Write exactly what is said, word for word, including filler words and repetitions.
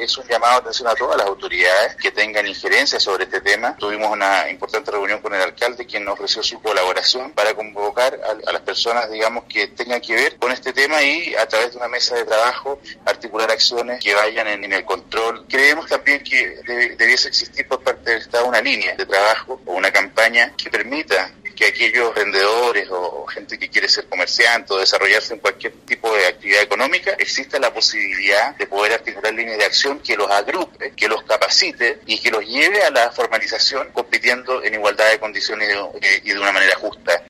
es un llamado de atención a todas las autoridades que tengan injerencia sobre este tema. Tuvimos una importante reunión con el alcalde, quien nos ofreció su colaboración para convocar a, a las personas, digamos, que tengan que ver con este tema y a través de una mesa de trabajo articular acciones que vayan en, en el control. Creemos también que debe, debiese existir por parte del Estado una línea de trabajo o una campaña que permita que aquellos vendedores o gente que quiere ser comerciante o desarrollarse en cualquier tipo de actividad económica, exista la posibilidad de poder articular líneas de acción que los agrupe, que los capacite y que los lleve a la formalización compitiendo en igualdad de condiciones y de una manera justa.